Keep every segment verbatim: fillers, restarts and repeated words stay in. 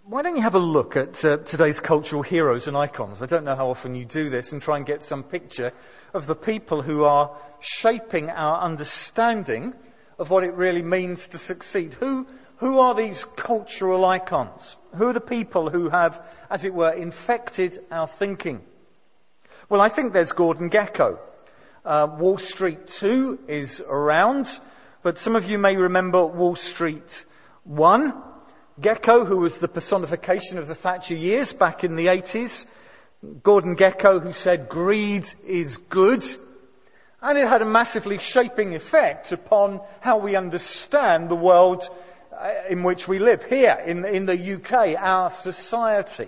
why don't you have a look at uh, today's cultural heroes and icons? I don't know how often you do this, and try and get some picture of the people who are shaping our understanding of what it really means to succeed. Who, who are these cultural icons? Who are the people who have, as it were, infected our thinking? Well, I think there's Gordon Gekko. Uh, Wall Street two is around, but some of you may remember Wall Street one. Gekko, who was the personification of the Thatcher years back in the eighties. Gordon Gekko, who said greed is good. And it had a massively shaping effect upon how we understand the world in which we live here in, in the U K, our society.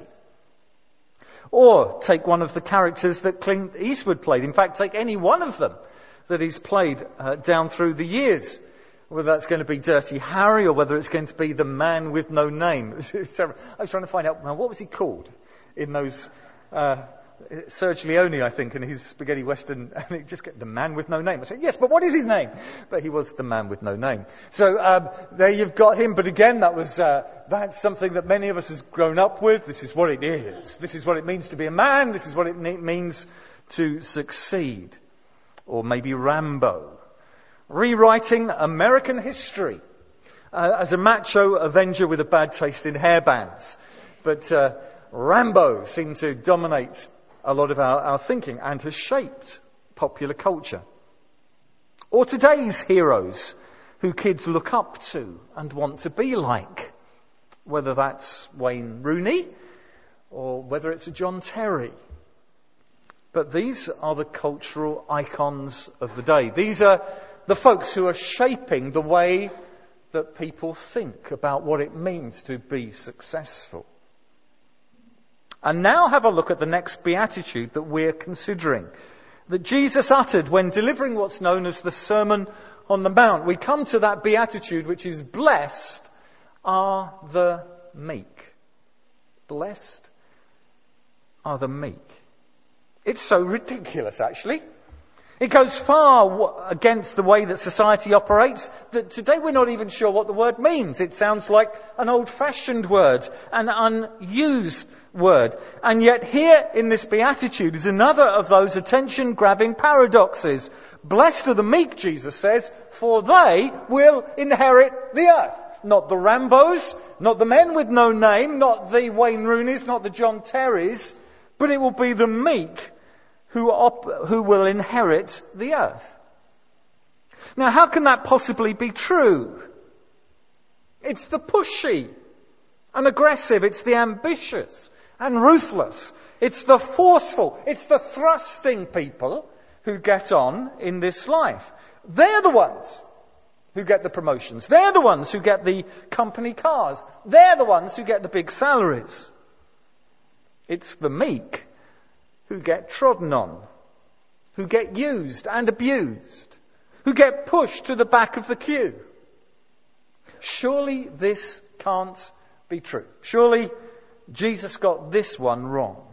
Or take one of the characters that Clint Eastwood played. In fact, take any one of them that he's played uh, down through the years. Whether that's going to be Dirty Harry or whether it's going to be the man with no name. I was trying to find out, now, what was he called in those... Uh, Serge Leone, I think, in his spaghetti western, and it just get the man with no name. I said, yes, but what is his name? But he was the man with no name. So um, there you've got him. But again, that was uh, that's something that many of us has grown up with. This is what it is. This is what it means to be a man. This is what it ne- means to succeed. Or maybe Rambo, rewriting American history uh, as a macho avenger with a bad taste in hairbands. But uh, Rambo seemed to dominate a lot of our, our thinking and has shaped popular culture. Or today's heroes who kids look up to and want to be like, whether that's Wayne Rooney or whether it's a John Terry. But these are the cultural icons of the day. These are the folks who are shaping the way that people think about what it means to be successful. And now have a look at the next beatitude that we're considering, that Jesus uttered when delivering what's known as the Sermon on the Mount. We come to that beatitude which is, blessed are the meek. Blessed are the meek. It's so ridiculous, actually. It goes far against the way that society operates that today we're not even sure what the word means. It sounds like an old-fashioned word, an unused word. And yet here in this beatitude is another of those attention-grabbing paradoxes. Blessed are the meek, Jesus says, for they will inherit the earth. Not the Rambos, not the men with no name, not the Wayne Rooneys, not the John Terrys, but it will be the meek who op- who will inherit the earth. Now, how can that possibly be true? It's the pushy and aggressive. It's the ambitious and ruthless. It's the forceful. It's the thrusting people who get on in this life. They're the ones who get the promotions. They're the ones who get the company cars. They're the ones who get the big salaries. It's the meek who get trodden on, who get used and abused, who get pushed to the back of the queue. Surely this can't be true. Surely Jesus got this one wrong.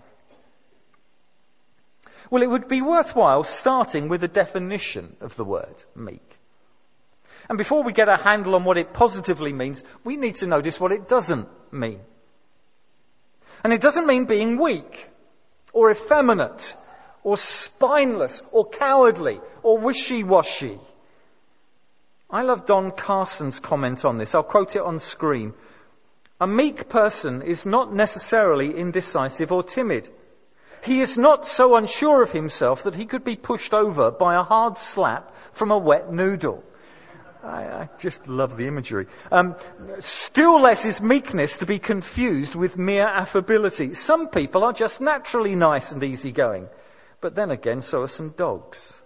Well, it would be worthwhile starting with a definition of the word meek. And before we get a handle on what it positively means, we need to notice what it doesn't mean. And it doesn't mean being weak, or effeminate, or spineless, or cowardly, or wishy-washy. I love Don Carson's comment on this. I'll quote it on screen. A meek person is not necessarily indecisive or timid. He is not so unsure of himself that he could be pushed over by a hard slap from a wet noodle. I, I just love the imagery. Um, still less is meekness to be confused with mere affability. Some people are just naturally nice and easygoing. But then again, so are some dogs.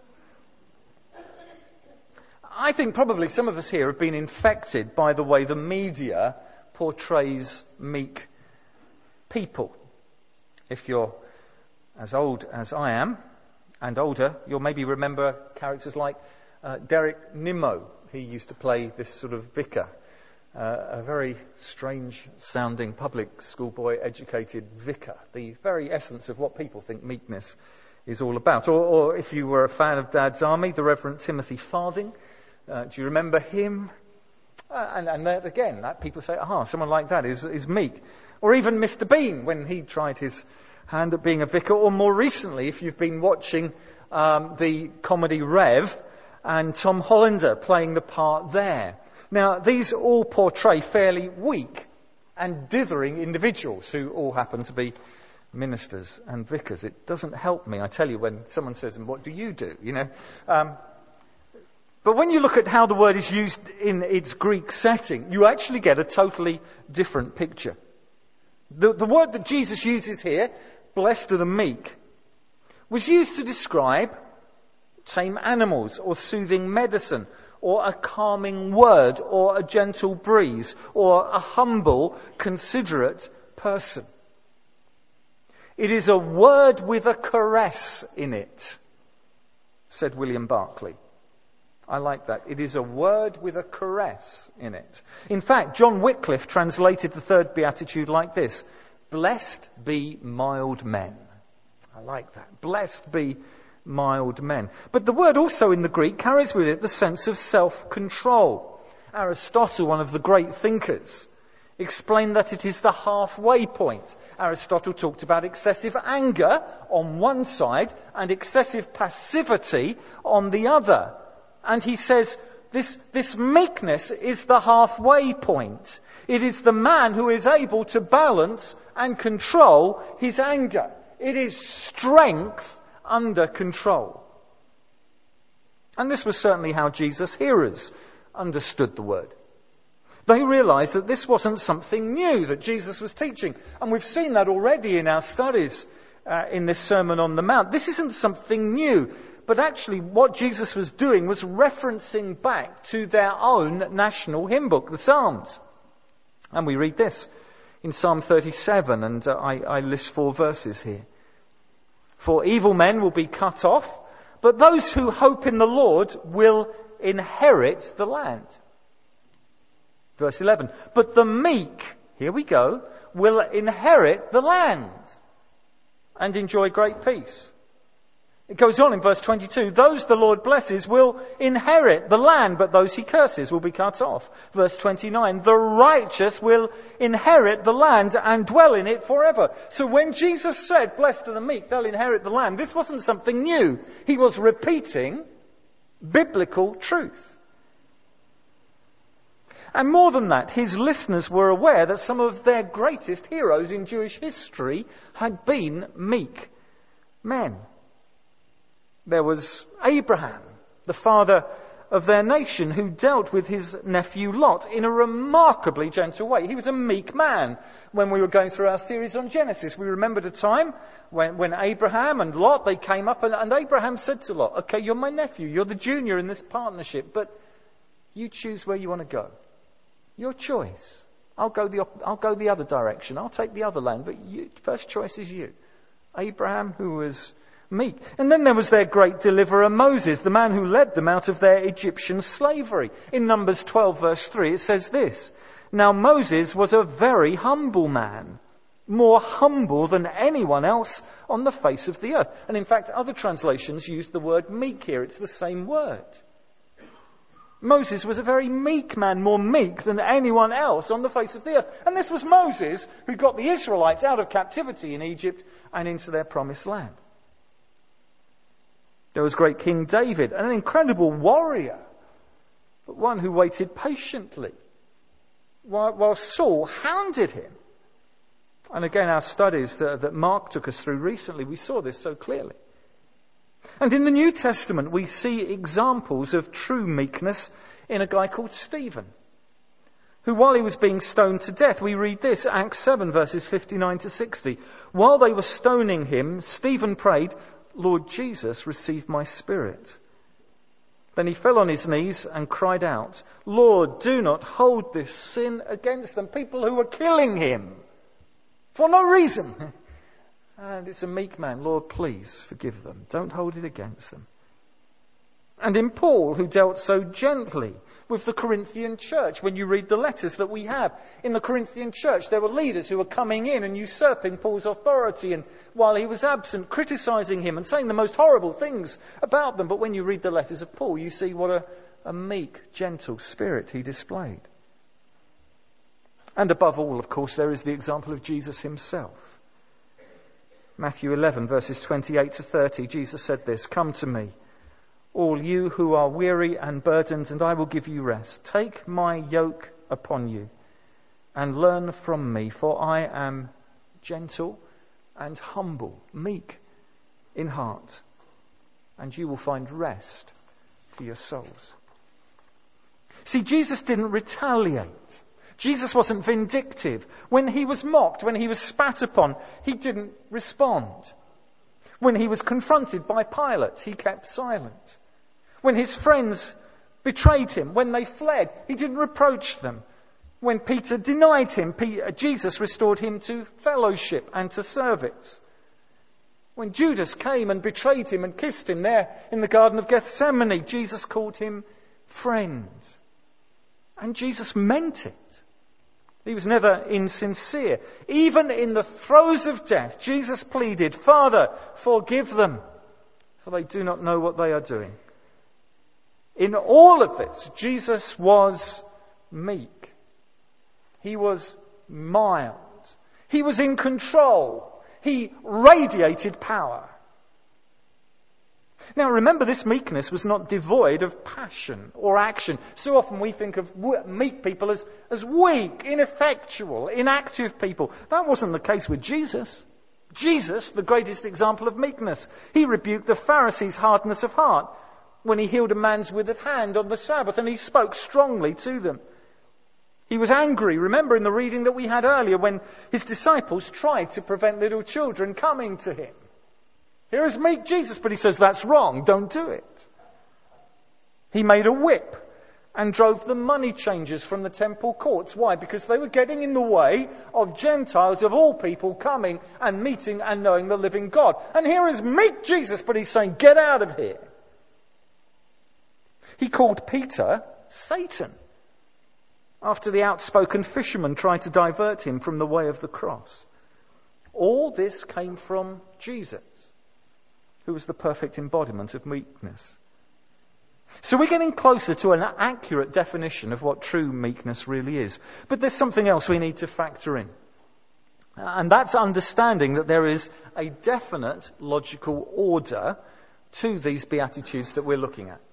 I think probably some of us here have been infected by the way the media portrays meek people. If you're as old as I am, and older, you'll maybe remember characters like uh, Derek Nimmo. He used to play this sort of vicar, uh, a very strange-sounding public schoolboy educated vicar, the very essence of what people think meekness is all about. Or, or if you were a fan of Dad's Army, the Reverend Timothy Farthing, uh, do you remember him? Uh, and, and that, again, that people say, aha, someone like that is, is meek. Or even Mister Bean when he tried his hand at being a vicar. Or more recently, if you've been watching um, the comedy Rev and Tom Hollander playing the part there. Now, these all portray fairly weak and dithering individuals who all happen to be ministers and vicars. It doesn't help me, I tell you, when someone says, and what do you do? You know. Um, but when you look at how the word is used in its Greek setting, you actually get a totally different picture. The, the word that Jesus uses here, blessed are the meek, was used to describe tame animals or soothing medicine or a calming word or a gentle breeze or a humble, considerate person. It is a word with a caress in it, said William Barclay. I like that. It is a word with a caress in it. In fact, John Wycliffe translated the third beatitude like this: blessed be mild men. I like that. Blessed be mild men. But the word also in the Greek carries with it the sense of self-control. Aristotle, one of the great thinkers, explained that it is the halfway point. Aristotle talked about excessive anger on one side and excessive passivity on the other. And he says this, this meekness is the halfway point. It is the man who is able to balance and control his anger. It is strength under control. And this was certainly how Jesus' hearers understood the word. They realized that this wasn't something new that Jesus was teaching. And we've seen that already in our studies uh, in this Sermon on the Mount. This isn't something new. But actually what Jesus was doing was referencing back to their own national hymn book, the Psalms. And we read this in Psalm thirty-seven, and uh, I, I list four verses here. For evil men will be cut off, but those who hope in the Lord will inherit the land. Verse eleven, but the meek, here we go, will inherit the land and enjoy great peace. It goes on in verse twenty-two, those the Lord blesses will inherit the land, but those he curses will be cut off. Verse twenty-nine, the righteous will inherit the land and dwell in it forever. So when Jesus said, blessed are the meek, they'll inherit the land, this wasn't something new. He was repeating biblical truth. And more than that, his listeners were aware that some of their greatest heroes in Jewish history had been meek men. There was Abraham, the father of their nation, who dealt with his nephew Lot in a remarkably gentle way. He was a meek man. When we were going through our series on Genesis, we remembered a time when, when Abraham and Lot, they came up, and, and Abraham said to Lot, okay, you're my nephew, you're the junior in this partnership, but you choose where you want to go. Your choice. I'll go the op- I'll go the other direction. I'll take the other land, but you, first choice is you. Abraham, who was meek. And then there was their great deliverer Moses, the man who led them out of their Egyptian slavery. In Numbers twelve verse three it says this, now Moses was a very humble man, more humble than anyone else on the face of the earth. And in fact other translations use the word meek here. It's the same word. Moses was a very meek man, more meek than anyone else on the face of the earth. And this was Moses who got the Israelites out of captivity in Egypt and into their promised land. There was great King David, an incredible warrior, but one who waited patiently while, while Saul hounded him. And again, our studies uh, that Mark took us through recently, we saw this so clearly. And in the New Testament, we see examples of true meekness in a guy called Stephen, who while he was being stoned to death, we read this, Acts seven verses fifty-nine to sixty. While they were stoning him, Stephen prayed, Lord Jesus, receive my spirit. Then he fell on his knees and cried out, Lord, do not hold this sin against them. People who were killing him for no reason. And it's a meek man. Lord, please forgive them. Don't hold it against them. And in Paul, who dealt so gently with the Corinthian church, when you read the letters that we have, in the Corinthian church, there were leaders who were coming in and usurping Paul's authority, and while he was absent, criticizing him and saying the most horrible things about them. But when you read the letters of Paul, you see what a, a meek, gentle spirit he displayed. And above all, of course, there is the example of Jesus himself. Matthew eleven, verses twenty-eight to thirty, Jesus said this, "Come to me, all you who are weary and burdened, and I will give you rest. Take my yoke upon you and learn from me, for I am gentle and humble, meek in heart, and you will find rest for your souls." See, Jesus didn't retaliate. Jesus wasn't vindictive. When he was mocked, when he was spat upon, he didn't respond. When he was confronted by Pilate, he kept silent. When his friends betrayed him, when they fled, he didn't reproach them. When Peter denied him, Peter, Jesus restored him to fellowship and to service. When Judas came and betrayed him and kissed him there in the Garden of Gethsemane, Jesus called him friend. And Jesus meant it. He was never insincere. Even in the throes of death, Jesus pleaded, "Father, forgive them, for they do not know what they are doing." In all of this, Jesus was meek. He was mild. He was in control. He radiated power. Now remember, this meekness was not devoid of passion or action. So often we think of meek people as, as weak, ineffectual, inactive people. That wasn't the case with Jesus. Jesus, the greatest example of meekness, he rebuked the Pharisees' hardness of heart when he healed a man's withered hand on the Sabbath, and he spoke strongly to them. He was angry, remember in the reading that we had earlier, when his disciples tried to prevent little children coming to him. Here is meek Jesus, but he says, "That's wrong, don't do it." He made a whip and drove the money changers from the temple courts. Why? Because they were getting in the way of Gentiles, of all people, coming and meeting and knowing the living God. And here is meek Jesus, but he's saying, "Get out of here." He called Peter Satan after the outspoken fisherman tried to divert him from the way of the cross. All this came from Jesus, who was the perfect embodiment of meekness. So we're getting closer to an accurate definition of what true meekness really is. But there's something else we need to factor in. And that's understanding that there is a definite logical order to these Beatitudes that we're looking at.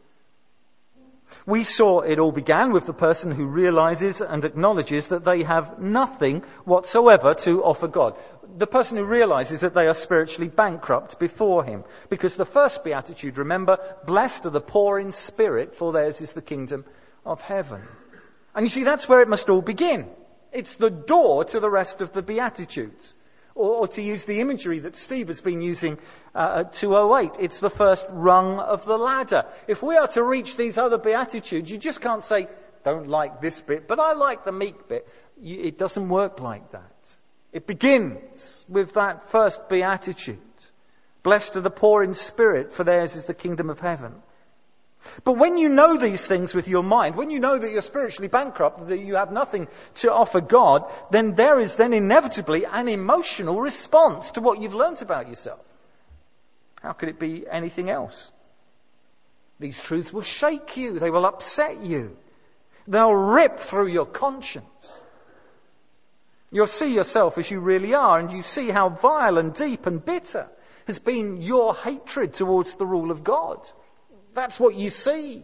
We saw it all began with the person who realizes and acknowledges that they have nothing whatsoever to offer God. The person who realizes that they are spiritually bankrupt before him. Because the first beatitude, remember, blessed are the poor in spirit, for theirs is the kingdom of heaven. And you see, that's where it must all begin. It's the door to the rest of the beatitudes. Or, or to use the imagery that Steve has been using uh, at two oh eight, it's the first rung of the ladder. If we are to reach these other beatitudes, you just can't say, "Don't like this bit, but I like the meek bit." You, it doesn't work like that. It begins with that first beatitude. Blessed are the poor in spirit, for theirs is the kingdom of heaven. But when you know these things with your mind, when you know that you're spiritually bankrupt, that you have nothing to offer God, then there is then inevitably an emotional response to what you've learnt about yourself. How could it be anything else? These truths will shake you. They will upset you. They'll rip through your conscience. You'll see yourself as you really are, and you see how vile and deep and bitter has been your hatred towards the rule of God. That's what you see.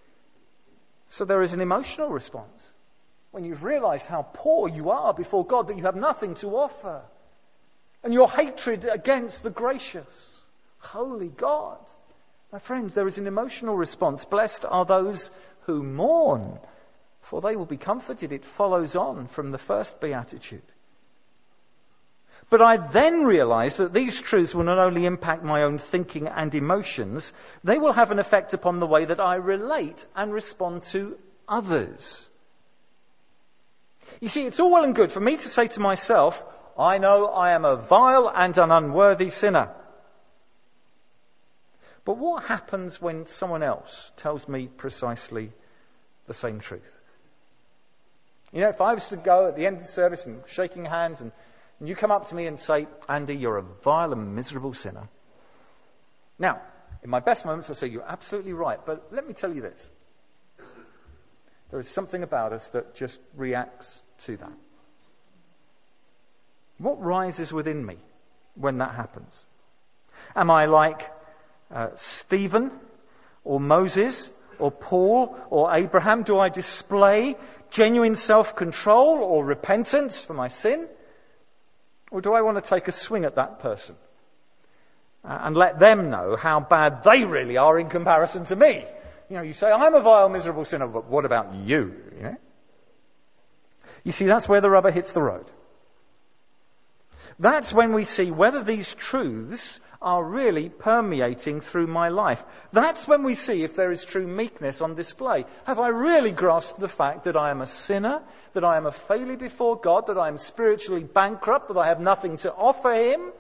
So there is an emotional response. When you've realized how poor you are before God, that you have nothing to offer. And your hatred against the gracious, holy God. My friends, there is an emotional response. Blessed are those who mourn, for they will be comforted. It follows on from the first beatitude. But I then realize that these truths will not only impact my own thinking and emotions, they will have an effect upon the way that I relate and respond to others. You see, it's all well and good for me to say to myself, "I know I am a vile and an unworthy sinner." But what happens when someone else tells me precisely the same truth? You know, if I was to go at the end of the service and shaking hands and And you come up to me and say, "Andy, you're a vile and miserable sinner." Now, in my best moments, I'll say, "You're absolutely right." But let me tell you this. There is something about us that just reacts to that. What rises within me when that happens? Am I like uh, Stephen or Moses or Paul or Abraham? Do I display genuine self-control or repentance for my sin? Or do I want to take a swing at that person uh, and let them know how bad they really are in comparison to me? You know, you say, I'm a vile, miserable sinner, but what about you? You know? You see, that's where the rubber hits the road. That's when we see whether these truths are really permeating through my life. That's when we see if there is true meekness on display. Have I really grasped the fact that I am a sinner, that I am a failure before God, that I am spiritually bankrupt, that I have nothing to offer him?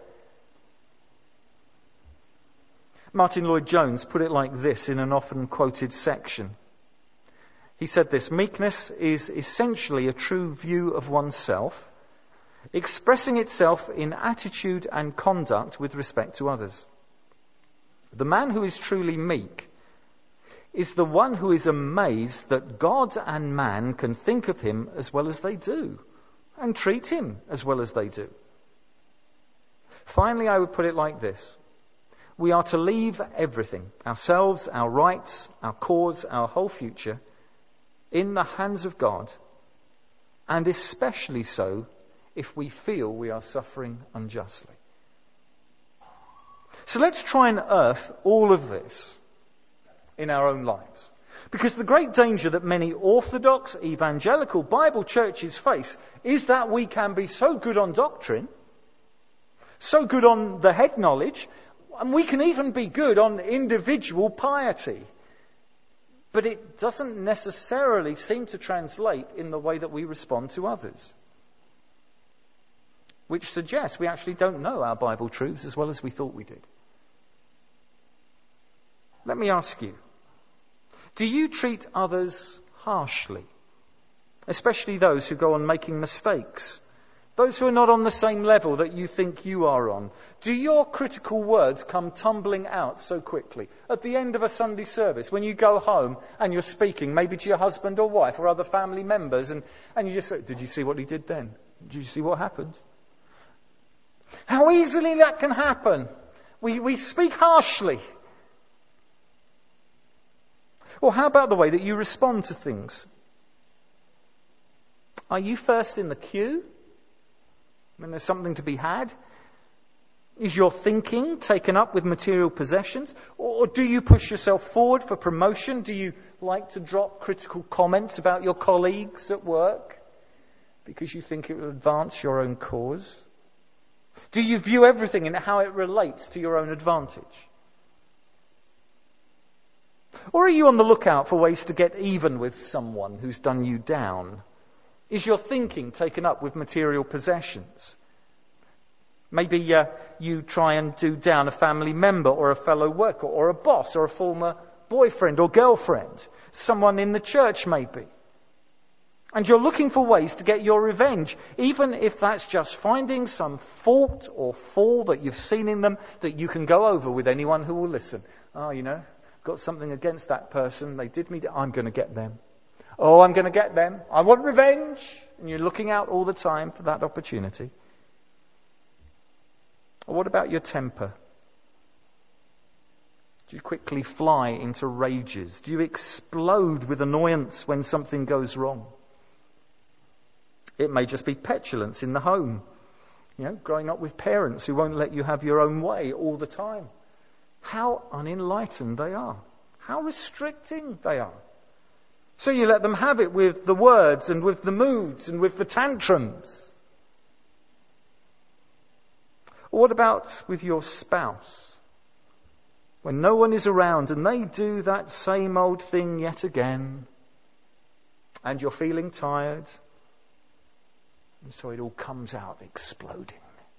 Martin Lloyd-Jones put it like this in an often quoted section. He said this: meekness is essentially a true view of oneself, expressing itself in attitude and conduct with respect to others. The man who is truly meek is the one who is amazed that God and man can think of him as well as they do, and treat him as well as they do. Finally, I would put it like this: we are to leave everything, ourselves, our rights, our cause, our whole future, in the hands of God, and especially so if we feel we are suffering unjustly. So let's try and earth all of this in our own lives. Because the great danger that many orthodox, evangelical Bible churches face is that we can be so good on doctrine, so good on the head knowledge, and we can even be good on individual piety. But it doesn't necessarily seem to translate in the way that we respond to others. Which suggests we actually don't know our Bible truths as well as we thought we did. Let me ask you, do you treat others harshly? Especially those who go on making mistakes? Those who are not on the same level that you think you are on? Do your critical words come tumbling out so quickly? At the end of a Sunday service, when you go home and you're speaking, maybe to your husband or wife or other family members, and, and you just say, did you see what he did then? Did you see what happened? How easily that can happen. We, we speak harshly. Or how about the way that you respond to things? Are you first in the queue when there's something to be had? Is your thinking taken up with material possessions? Or do you push yourself forward for promotion? Do you like to drop critical comments about your colleagues at work because you think it will advance your own cause? Do you view everything in how it relates to your own advantage? Or are you on the lookout for ways to get even with someone who's done you down? Is your thinking taken up with material possessions? Maybe uh, you try and do down a family member or a fellow worker or a boss or a former boyfriend or girlfriend, someone in the church maybe. And you're looking for ways to get your revenge, even if that's just finding some fault or fall that you've seen in them that you can go over with anyone who will listen. Oh, you know, got something against that person. They did me. I'm going to get them. Oh, I'm going to get them. I want revenge. And you're looking out all the time for that opportunity. Or what about your temper? Do you quickly fly into rages? Do you explode with annoyance when something goes wrong? It may just be petulance in the home. You know, growing up with parents who won't let you have your own way all the time. How unenlightened they are. How restricting they are. So you let them have it with the words and with the moods and with the tantrums. Or what about with your spouse? When no one is around and they do that same old thing yet again, and you're feeling tired, and so it all comes out exploding.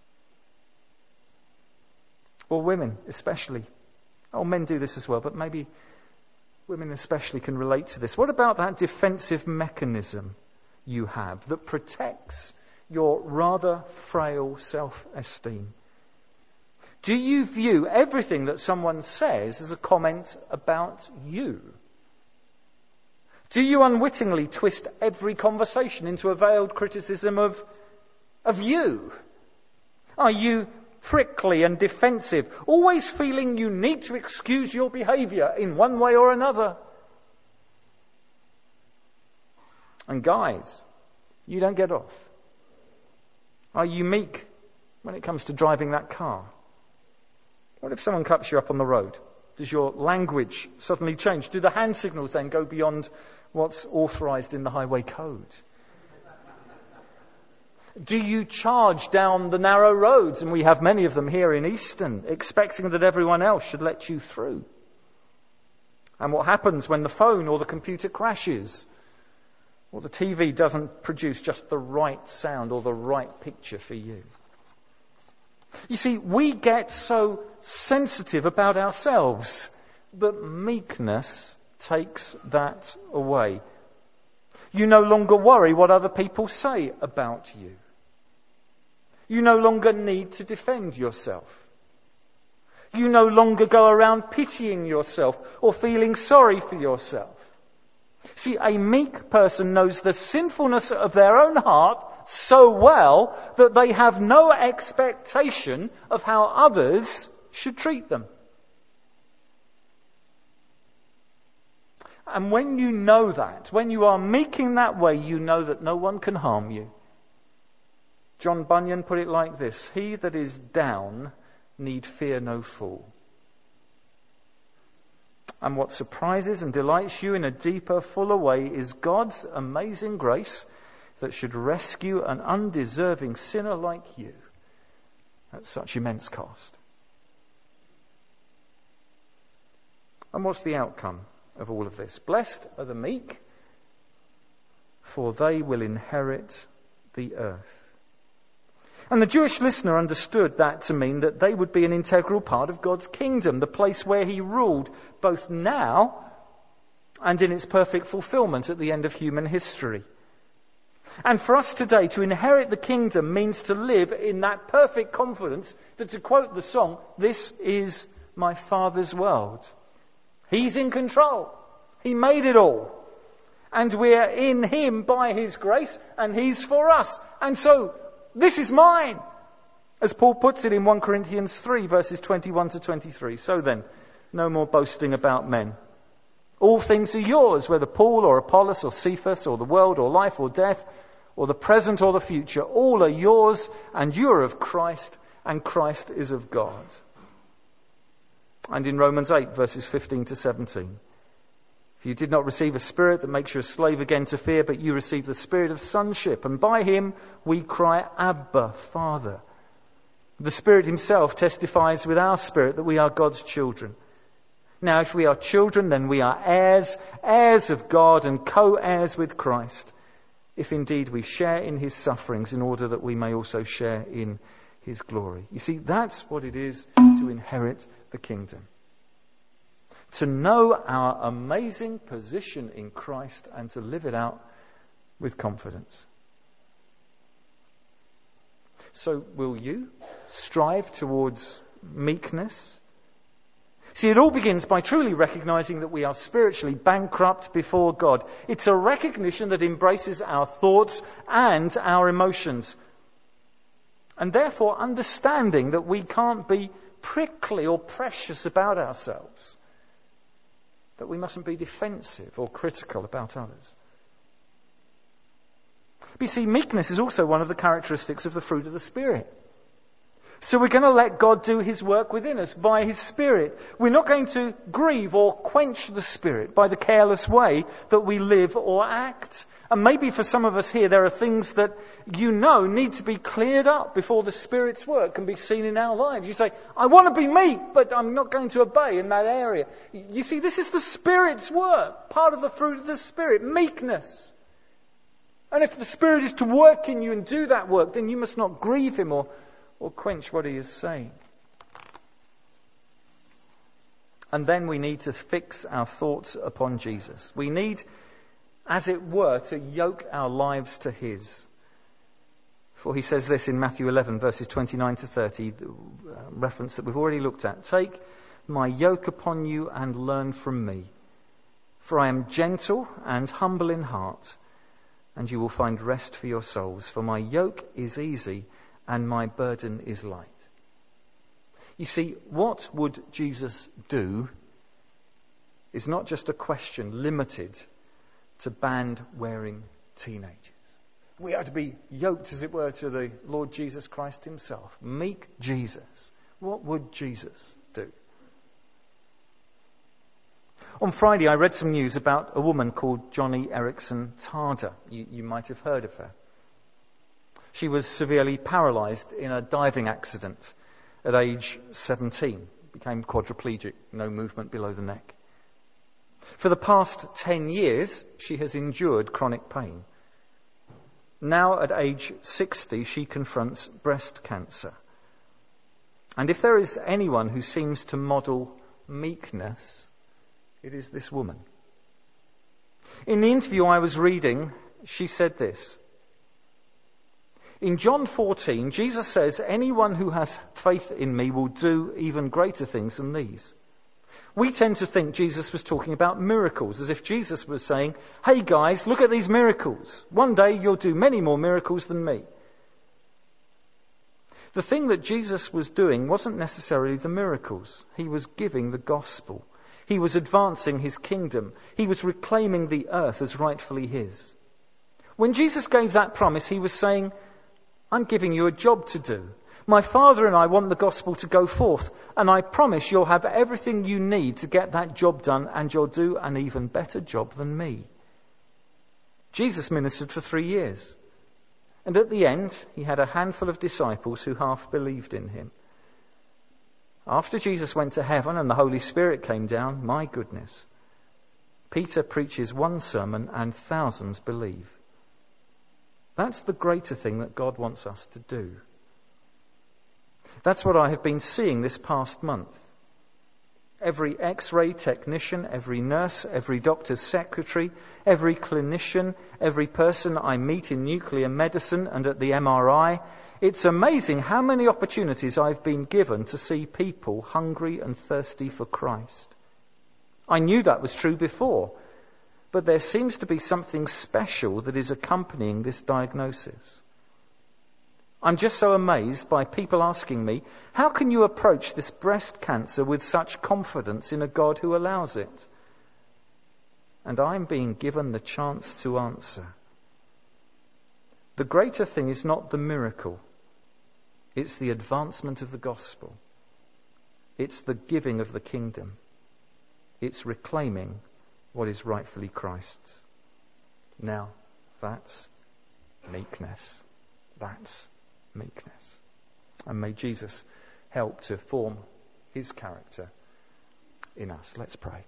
Or women especially. Oh, men do this as well, but maybe women especially can relate to this. What about that defensive mechanism you have that protects your rather frail self-esteem? Do you view everything that someone says as a comment about you? Do you unwittingly twist every conversation into a veiled criticism of, of you? Are you prickly and defensive, always feeling you need to excuse your behaviour in one way or another? And guys, you don't get off. Are you meek when it comes to driving that car? What if someone cuts you up on the road? Does your language suddenly change? Do the hand signals then go beyond what's authorised in the highway code? Do you charge down the narrow roads, and we have many of them here in Easton, expecting that everyone else should let you through? And what happens when the phone or the computer crashes, or the T V doesn't produce just the right sound or the right picture for you? You see, we get so sensitive about ourselves, but meekness takes that away. You no longer worry what other people say about you. You no longer need to defend yourself. You no longer go around pitying yourself or feeling sorry for yourself. See, a meek person knows the sinfulness of their own heart so well that they have no expectation of how others should treat them. And when you know that, when you are meek in that way, you know that no one can harm you. John Bunyan put it like this: he that is down need fear no fool. And what surprises and delights you in a deeper, fuller way is God's amazing grace that should rescue an undeserving sinner like you at such immense cost. And what's the outcome of all of this? Blessed are the meek, for they will inherit the earth. And the Jewish listener understood that to mean that they would be an integral part of God's kingdom, the place where he ruled both now and in its perfect fulfillment at the end of human history. And for us today, to inherit the kingdom means to live in that perfect confidence that, to quote the song, this is my Father's world. He's in control. He made it all. And we're in him by his grace, and he's for us. And so, this is mine. As Paul puts it in First Corinthians three, verses twenty-one to twenty-three. So then, no more boasting about men. All things are yours, whether Paul or Apollos or Cephas or the world or life or death or the present or the future. All are yours, and you are of Christ, and Christ is of God. And in Romans eight, verses fifteen to seventeen. For you did not receive a spirit that makes you a slave again to fear, but you received the spirit of sonship, and by him we cry, Abba, Father. The Spirit himself testifies with our spirit that we are God's children. Now, if we are children, then we are heirs, heirs of God and co-heirs with Christ, if indeed we share in his sufferings, in order that we may also share in his glory. You see, that's what it is to inherit the kingdom. To know our amazing position in Christ and to live it out with confidence. So will you strive towards meekness? See, it all begins by truly recognizing that we are spiritually bankrupt before God. It's a recognition that embraces our thoughts and our emotions. And therefore understanding that we can't be prickly or precious about ourselves. That we mustn't be defensive or critical about others. But you see, meekness is also one of the characteristics of the fruit of the Spirit. So we're going to let God do his work within us by his Spirit. We're not going to grieve or quench the Spirit by the careless way that we live or act. And maybe for some of us here, there are things that you know need to be cleared up before the Spirit's work can be seen in our lives. You say, I want to be meek, but I'm not going to obey in that area. You see, this is the Spirit's work, part of the fruit of the Spirit, meekness. And if the Spirit is to work in you and do that work, then you must not grieve him or, or quench what he is saying. And then we need to fix our thoughts upon Jesus. We need, as it were, to yoke our lives to his. For he says this in Matthew eleven, verses twenty-nine to thirty, the reference that we've already looked at. Take my yoke upon you and learn from me. For I am gentle and humble in heart, and you will find rest for your souls. For my yoke is easy and my burden is light. You see, what would Jesus do is not just a question limited to band-wearing teenagers. We are to be yoked, as it were, to the Lord Jesus Christ himself. Meek Jesus. What would Jesus do? On Friday, I read some news about a woman called Joni Eareckson Tada. You, you might have heard of her. She was severely paralysed in a diving accident at age seventeen. Became quadriplegic, no movement below the neck. For the past ten years, she has endured chronic pain. Now, at age sixty, she confronts breast cancer. And if there is anyone who seems to model meekness, it is this woman. In the interview I was reading, she said this. In John fourteen, Jesus says, anyone who has faith in me will do even greater things than these. We tend to think Jesus was talking about miracles, as if Jesus was saying, hey guys, look at these miracles. One day you'll do many more miracles than me. The thing that Jesus was doing wasn't necessarily the miracles. He was giving the gospel. He was advancing his kingdom. He was reclaiming the earth as rightfully his. When Jesus gave that promise, he was saying, I'm giving you a job to do. My Father and I want the gospel to go forth, and I promise you'll have everything you need to get that job done, and you'll do an even better job than me. Jesus ministered for three years, and at the end, he had a handful of disciples who half believed in him. After Jesus went to heaven and the Holy Spirit came down, my goodness, Peter preaches one sermon and thousands believe. That's the greater thing that God wants us to do. That's what I have been seeing this past month. Every X-ray technician, every nurse, every doctor's secretary, every clinician, every person I meet in nuclear medicine and at the M R I, it's amazing how many opportunities I've been given to see people hungry and thirsty for Christ. I knew that was true before, but there seems to be something special that is accompanying this diagnosis. I'm just so amazed by people asking me, how can you approach this breast cancer with such confidence in a God who allows it? And I'm being given the chance to answer. The greater thing is not the miracle. It's the advancement of the gospel. It's the giving of the kingdom. It's reclaiming what is rightfully Christ's. Now, that's meekness. That's meekness. And may Jesus help to form his character in us. Let's pray.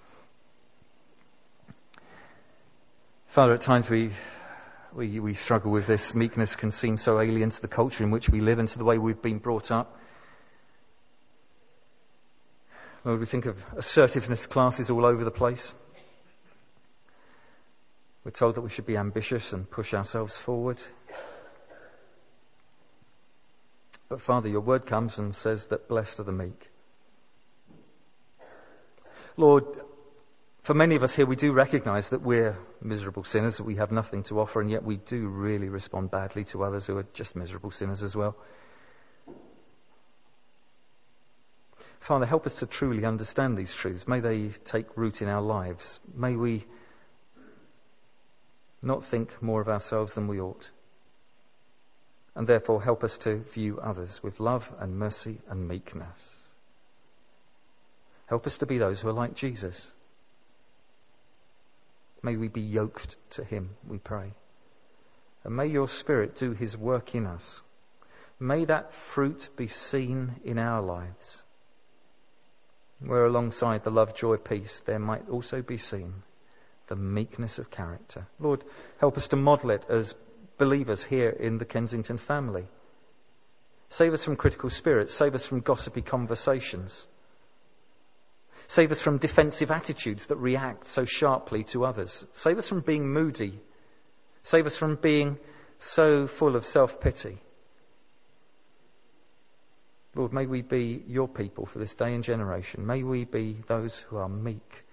Father, at times we, we we struggle with this. Meekness can seem so alien to the culture in which we live and to the way we've been brought up. Lord, we think of assertiveness classes all over the place. We're told that we should be ambitious and push ourselves forward. But Father, your word comes and says that blessed are the meek. Lord, for many of us here, we do recognize that we're miserable sinners, that we have nothing to offer, and yet we do really respond badly to others who are just miserable sinners as well. Father, help us to truly understand these truths. May they take root in our lives. May we not think more of ourselves than we ought. And therefore help us to view others with love and mercy and meekness. Help us to be those who are like Jesus. May we be yoked to him, we pray. And may your Spirit do his work in us. May that fruit be seen in our lives. Where alongside the love, joy, peace, there might also be seen the meekness of character. Lord, help us to model it as believers here in the Kensington family. Save us from critical spirits. Save us from gossipy conversations. Save us from defensive attitudes that react so sharply to others. Save us from being moody. Save us from being so full of self-pity. Lord, may we be your people for this day and generation. May we be those who are meek